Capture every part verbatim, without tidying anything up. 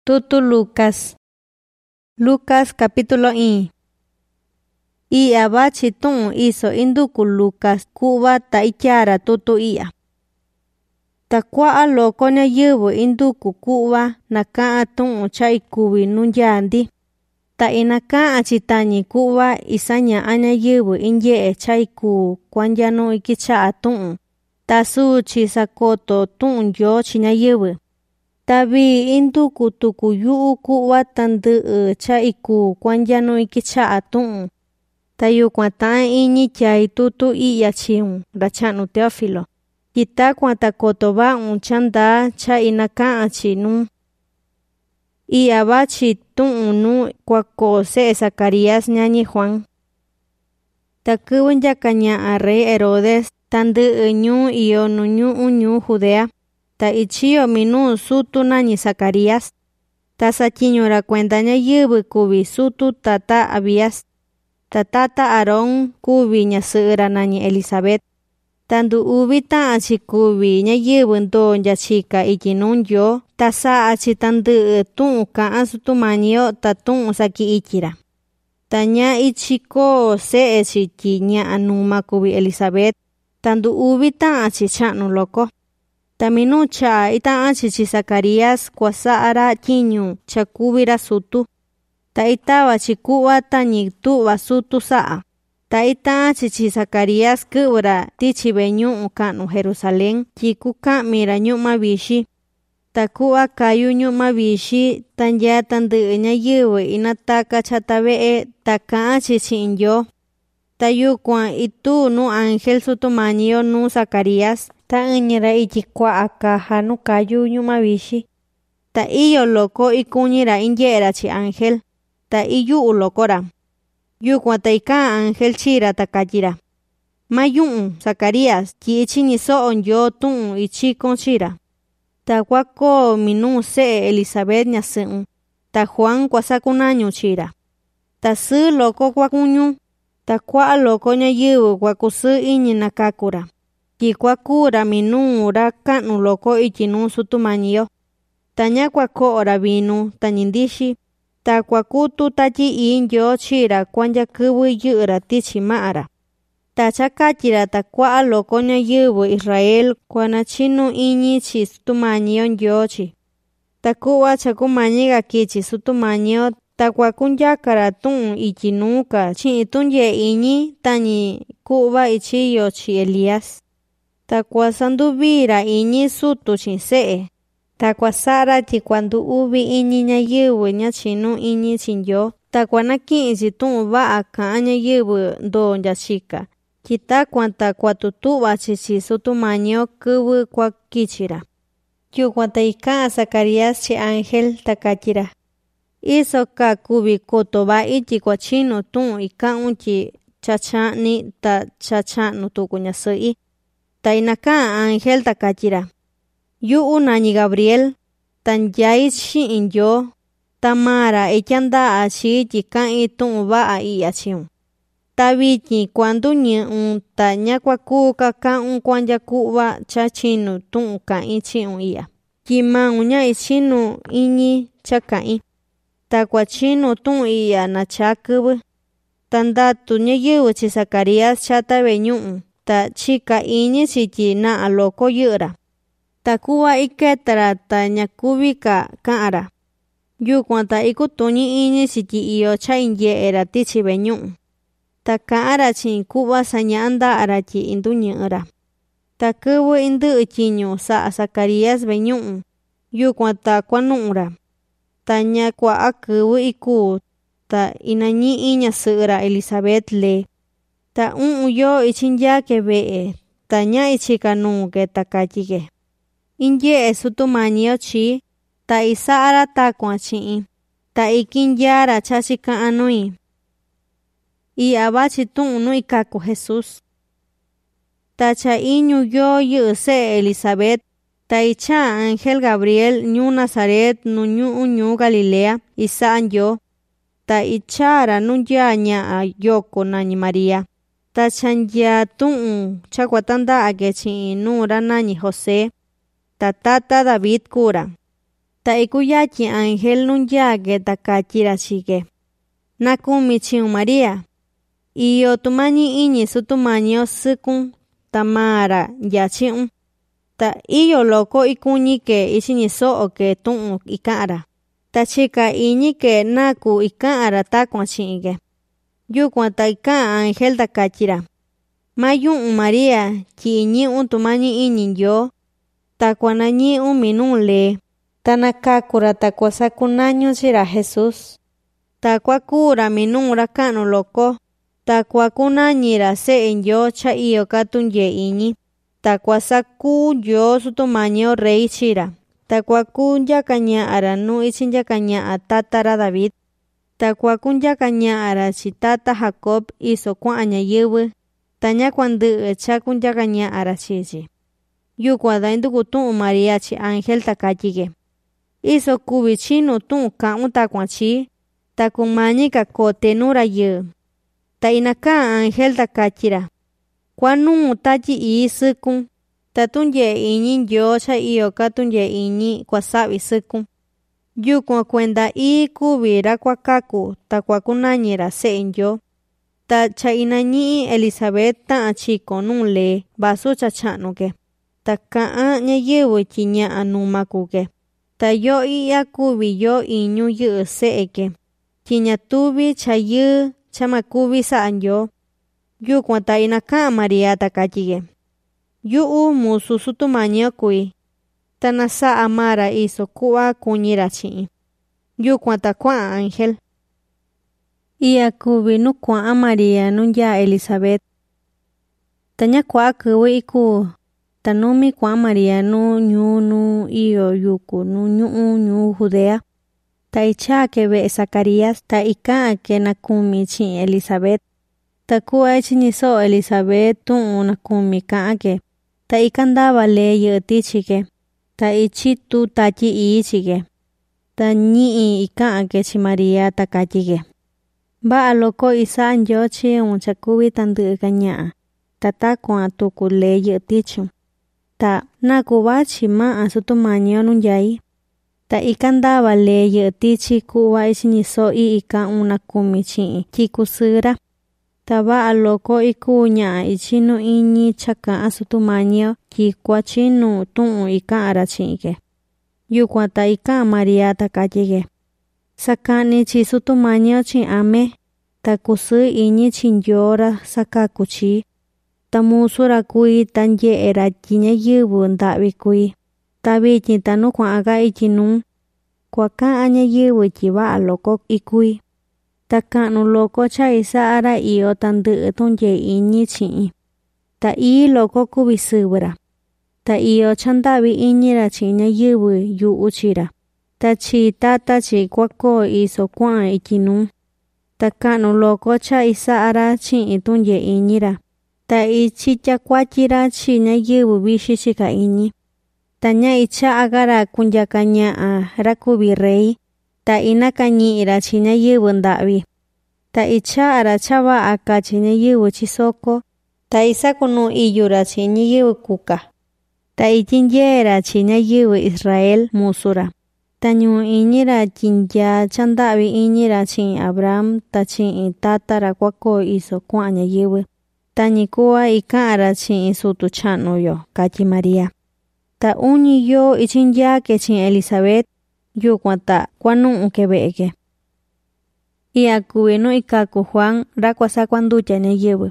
Tutu Lucas. Lucas capítulo uno. Y abachi tun hizo induku Lucas kuba ta ikyara tutu iya. Ta kwaa loko nya yubu induku kuba nakaa tun cha ikubi nunyandi. Ta inakaa chitani kuba isanya anya yubu inye cha iku kwanyano ikicha tun. Ta su chisakoto tun yo chinya yubu. Tabi induku tuku yuu kuwa tandu cha iku kwanyano ikicha atun. Tayu kwata inyi chai tutu iya chiun rachanu Teófilo. Kita kwata kotoba un chanda cha inaka chinu. Iya bachi tun nu kwako se Zacarías nyani Juan. Takuwan yakanya a rey Herodes tandu nyu iyo nunyu unyu Judea. Ta ichio minu sutu nani Zacarías. Ta sachiñora cuenta nya yubu kubi sutu tata Abías. Ta tata Aarón kubi nya sura nani Elizabeth. Tandu ubita achi kubi nya yubu ndo nya chika ikinun yo. Ta sa achi tandu tun kaan sutu manio ta tun saki ikira. Ta nya ichiko se echiki nya anuma kubi Elizabeth. Tandu ubita achi chanu loko. Taminu cha ita achichi Zacarías kwasara kinyu chakubira sutu. Ta ita chikuwa tani tuwa sutu saa. Ta ita achichi Zacarías kubra tichi benyu ukanu Jerusalén kikuka mira nyuma bishi. Ta kuwa kayu nyuma bishi tanya tandu nya yuwe inataka chatabee taka achichi inyo. Ta yukwa itu nu ángel sutu manio nu Zacarías. Ta inyira ichikwa akaja nu kayu nyuma bishi. Ta iyo loko ikunyira inyera chi ángel. Ta iyu ulokora. Yukwa ta ika ángel chira ta kajira. Mayun Zacarías ki ichi niso onyo tun ichikon chira. Ta wako minu se Elizabeth nyasun. Ta Juan kwasakunanyu chira. Ta su loko kwakunyu. Ta kwa loko nya yubu kwakusu inyi nakakura. Kikwakura minu ura kanu loko ikinu sutumanio. Tanya kwako ora vinu tanyindishi. Ta kwakutu taji inyo chira kwanya kubu yura tichi maara. Ta chakachira ta kwa loko nya yubu Israel kwana chinu inyi chi sutumanio yochi. Ta kuwa chakumanyiga kichi sutumanio ta kwakunyakara tun ikinuka chi itunye inyi tani kuba ichiyo chi Elías. Ta kwasandubira inyi sutu chinsee. Ta kwasara ti kwandu ubi inyi nya yubu nya chinu inyi chinyo. Ta kwanaki chitun ba aka nya yubu ndo nya chika. Kita kwanta kwatutuba chichi sutumanio kubu kwa kichira. Kyu kwanta ika Zacarías chi ángel ta kachira. Iso ka kubi kotoba iti kwa chino tun ika unchi chachani ta chachanu tuku nya sui. Ta inaka ángel ta kachira. Yu unani Gabriel. Tan yai chi inyo. Tamara echanda achi jika itun ba a iya chiun. Ta viti kuandu nye un ta nyakwa kuka ka un kwanya kuwa chachinu tun ka ichi un iya. Kima unya ichinu inyi chakai. Ta kwa chinu tun iya na chakubu. Tandatu nye yu chi Zacarías chata benyun. Ta chika inyi chiki na aloko yura. Ta kuwa iketara ta nyakubika kaara. Yukwa ta ikutunyi inyi chiki iyo cha inye era tichi benyun. Ta kaara chi kuwa sanyanda ara chi indu nyura. Ta kuwa indu ichinyu sa Zacarías benyun. Yukwa ta kwanura. Ta nyakwa akuwa iku. Ta inanyi inya sura Elizabeth le. Ta un uyo ichinya kebee. Ta nya ichikanu ke ta kachike. Inye sutumanio chi. Ta isara ta kwa chi. Ta ikinyara chachika anui. I abachi tun nu ikaku Jesús. Ta cha inyu yo yu se Elizabeth. Ta icha ángel Gabriel nyu Nazaret nu nyu unyu Galilea. Isaan yo. Ta ichara nunya nya a yoko nani María. Ta chanya tun chakwatanda agechi nura nani José. Ta tata David kura. ta ikuyachi ángel nunyake ta kachira chike. Nakumi chiu María. Iyo tumani iñi su tumanio sukun tamara yachiun. Ta iyo loko ikuñi ke isiñi soo ke tuun ikara. Ta chika iñi ke naku ikara takuan chinke. Yukuan ta ika ángel ta kachira. Mayun María ki iñi un tumani iñi yo. Ta kuanañi un minun le. Ta nakakura ta kuasakunaño chira Jesús. Ta kuakura minura kanu loko. Ta kuakunañira se en yo cha iyo katunye iñi. Ta kuasaku yo sutumaño rey chira. Ta kuakunya kaña ara nu ichinya kaña a tatara David. Ta kuakunya kaña ara chi tata Jacob iso kuaña yewe. Ta ña kuandu cha kunya kaña ara chichi. Yukua da induku tuun María chi ángel ta kachike. Iso kubi chinu tuun kaun ta kuanchi. Ta kumañi ka kote nura ye. Ta inaka ángel ta kachira. Kuanu tachi ii sukun. Ta tunye iñi yo cha iyo ka tunye iñi kuasabi sukun. Yukua kuenda ii kubira kuakaku ta kuakunañira se en yo. Ta cha inañi Elizabeth ta achiko nun le basu cha chanuke. Ta kaa ña yewe chiña anuma kuke. Ta yo iya kubi yo iñu ye se eke. Chiña tubi cha ye chama kubi saan yo. Yukua ta inaka María ta kachike. Yuu musu sutumaño kui. Ta nasa amara iso kuwa kuñira chiin. Yukua ta kuaa ángel. Iya kubi nu kuaa María nunya Elizabeth. Ta ña kuaa kuwe iku. Ta numi kuaa María nu ñu nu iyo yuku nu ñu ñu Judea. Ta icha kebe Zacarías ta ika ke nakumi chiin Elizabeth. Ta kuwa chiniso Elizabeth tuun nakumi kaa ke. Ta ikandaba le ye tichike. Ta ichitu tachi ii chike. Ta ñii ika ke chi María ta kachike. Ba aloko isaan yo chi un chakubi tandu kaña. Ta ta kuan tuku le ye tichu. Ta nakuba chi maa sutumaño nunyai. Ta ikandaba le ye tichi kuwa isiniso i ika una kumi chi kikusura. Ta ba aloko ikuña ichinu iñi chaka asutumaño ki kuachinu tuun ika ara chike. Yukua ta ika María ta kachike. Sakani chi sutumaño chi ame. Ta kusu iñi chinyora sakakuchi. Ta musura kui tanye era kiña yubu ndabi kui. Ta bichi ta nukwa aga ichinu. Kwa ka aña yubu chiba aloko ikui. Ta kanu loko cha isa ara iyo tandu tunye iñi chiin. Ta ii loko kubisubra. Ta iyo chandabi iñira chiña yubu yu uchira. Ta chi tata chi kwako iso kwaan ikinu. Ta kanu loko cha isa ara chiin tunye iñira. Ta ichicha kwachira chiña yubu bishi chika iñi. Ta ña icha agara kunya kaña a rakubi rey. Ta inakañi ira chiña yubu ndabi. Ta icha ara chava aka chiña yubu chisoko. Ta isa kunu iyura chiña yubu kuka. Ta ichinyera chiña yubu Israel musura. Ta ñu iñira chinya chandabi iñira chin Abraham ta chin tatara kwako iso kuaña yubu. Ta ñikuwa ikara chin sutu chanu yo kachi María. Ta uñi yo ichinya ke chin Elizabeth. Yukua ta kuanu ukebeke. Iya kuwinu ikaku Juan rakwasa kwanducha ña yubu.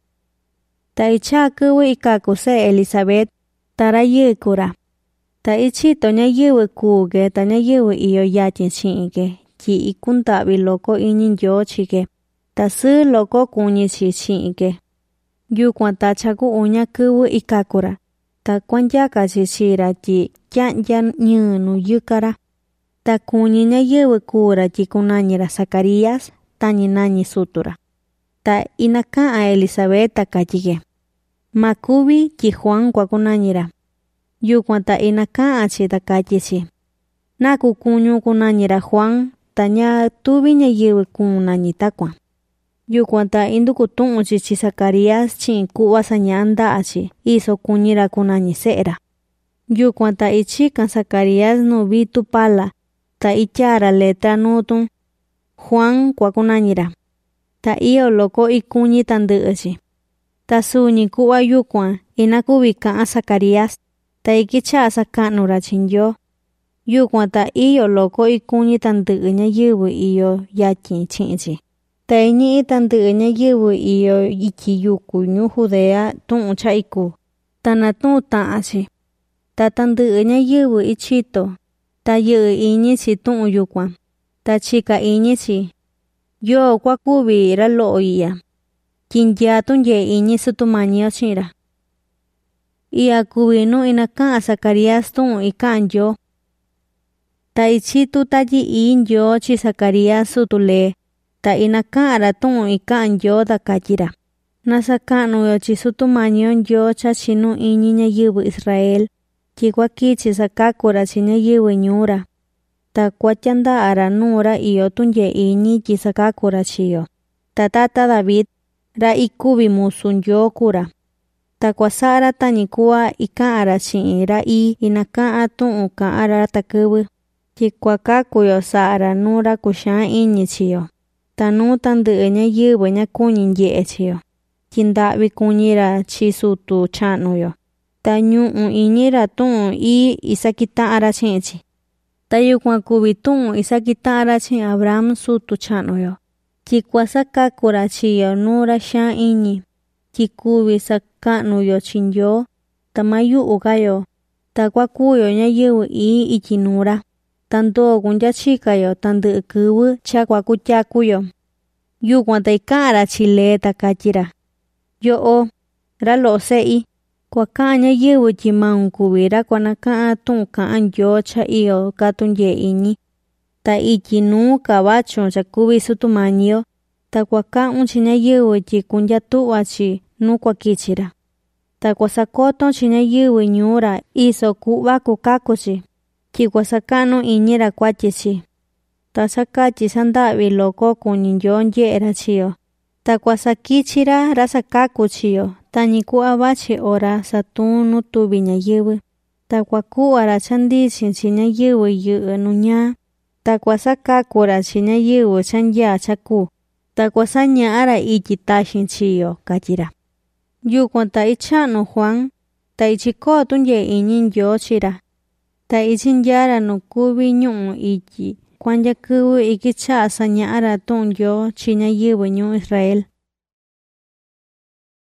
Ta icha kuwi ikaku se Elizabeth. Tara yukura. Ta ichito ña yubu kuge ta ña yubu iyo yachin chinke. Ki ikuntabi loko iñin yo chike. Ta su loko kuñi chi chinke. Yukua ta chaku uña kuwi ikakura. Ta kwanyaka chichira ki kyan yan nyunu yukara. Ta kuñi ña yubu kura ki kunañira Zacarías ta ñinañi sutura. Ta inaka a Elizabeth ta kachike. Makubi ki Juan kwa kunañira. Yukua ta inaka a chi ta kachichi. Naku kuñu kunañira Juan ta ña tubi ña yubu kunañi takua. Yukua ta induku tuun chichi Zacarías chin kuwa sañanda achi iso kuñira kunañi seera. Yukuan ta ichikan Zacarías no vitu pala, ta ityara letra nutun, Juan kuakunanyira. Ta iyo loko ikuñi tandɨ'ɨchi. Ta suni ku'va yukuan inakuvi ka'an Zacarías, ta ikicha'a saka'nura chinyo. Yukuan ta iyo loko ikuñi tandɨ'ɨ ñayɨvɨ iyo yatyin chi'inchi. Ta iñi'i tandɨ'ɨ ñayɨvɨ iyo ityi yuku ñuu Judea tu'un cha iku, ta natu'un ta'anchi. Ta tandɨ'ɨ ñayɨvɨ ichito, ta yɨ'ɨ iñichi tu'un yukuan, ta chika iñichi yoo kuakuvi ra lo'o iya, tyinyaa tunyee iñi Sutumañio chi'inra. Iya kuvi nu inaka'an Zacarías tu'un ika'an Nyoo. Ta ichitu tatyi'i Nyoo chi Zacarías sutu-lee, ta inaka'an-ra tu'un ika'an Nyoo ta katyira: Nasaka'nuyo chi Sutumañio Nyoo cha chinu iñi ñayɨvɨ Israel, tyi kuakichi sakakura chi ñayɨvɨ ñuura. Ta kuatyanda'ara nuu-ra iyo tunyee iñi tyi sakakura chiyo. Ta tata David, ra ikuvi musu Nyoo kura. Ta kuasa'ra tañi ku'a ika'an-ra chi'in ra i inaka'an tu'un ka'an-ra takɨvɨ, tyi kuakakuyo sa'a-ra nuu ra kuxaan iñi chiyo, ta nuu tandɨ'ɨ ñayɨvɨ ñakuñi nye'e chiyo, tyi nda'vi kuñi-ra chi sutu cha'nuyo, ta ñu'u iñi-ra tu'un i isakita'an-ra chi'in-chi. Ta yukuan kuvi tu'un isakita'an-ra chi'in Abraham sutu cha'nuyo, tyi kuasakakura chiyo nuu ra xaan iñi, tyi kuvi saka'nuyo chi Nyoo, ta mayu'ukayo, ta kuakuyo ñayɨvɨ ii ityi nuu-ra, ta ndoo kundyachikayo tandɨ'ɨ kɨvɨ cha kuakutyakuyo. Yukuan ta ika'an-ra chi lee ta katyira: Yo'o, ra lo'o se'i, kuaka'an ñayɨvɨ tyi maun kuvi ra kuanaka'an tu'un ka'an Nyoo cha iyo katundyee iñi, ta ityi nuu kavachun cha kuvi Sutumañio, ta kuaka'un chi ñayɨvɨ tyi kundyatu'va chi nuu kuakichi-ra. Ta kuasakoton chi ñayɨvɨ ñuu-ra iso ku'va kukaku-chi, tyi kuasaka'nu iñi-ra kuatyi-chi. Ta sakatyi sanda'vi loko kuñi Nyoo nye'e-ra chiyo, ta kuasakichi-ra ra sakaku chiyo tañi ku'a vachi ora satuun nu tuvi ñayɨvɨ, ta kuaku'va-ra chandichin chi ñayɨvɨ yɨ'ɨ nu ñaa, ta kuasakakura chi ñayɨvɨ chanyaa chaku, ta kuasaña'a-ra ityi taxin chiyo, katyira. Yukuan ta icha'nu Juan, ta ichikoo tunyee iñi Nyoo chi-ra, ta ichinyaa-ra nu kuvi ñu'u ityi kuandya kɨvɨ ikicha'a saña'a-ra tu'un Nyoo chi ñayɨvɨ ñuu Israel.